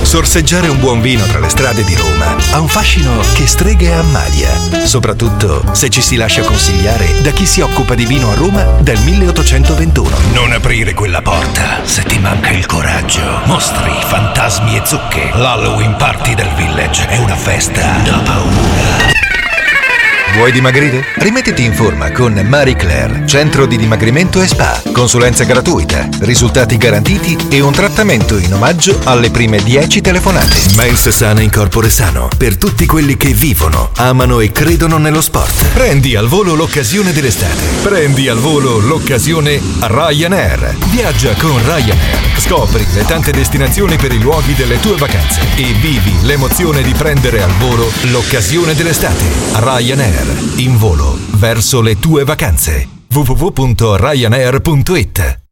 Sorseggiare un buon vino tra le strade di Roma ha un fascino che streghe ammalia, soprattutto se ci si lascia consigliare da chi si occupa di vino a Roma dal 1821. Non aprire quella porta se ti manca il coraggio. Mostri, fantasmi e zucche. L'Halloween Party del Village è una festa da paura. Vuoi dimagrire? Rimettiti in forma con Marie Claire, centro di dimagrimento e spa. Consulenza gratuita, risultati garantiti e un trattamento in omaggio alle prime 10 telefonate. Mens sana in corpore sano, per tutti quelli che vivono, amano e credono nello sport. Prendi al volo l'occasione dell'estate. Prendi al volo l'occasione Ryanair. Viaggia con Ryanair. Scopri le tante destinazioni per i luoghi delle tue vacanze e vivi l'emozione di prendere al volo l'occasione dell'estate. Ryanair. In volo verso le tue vacanze. www.ryanair.it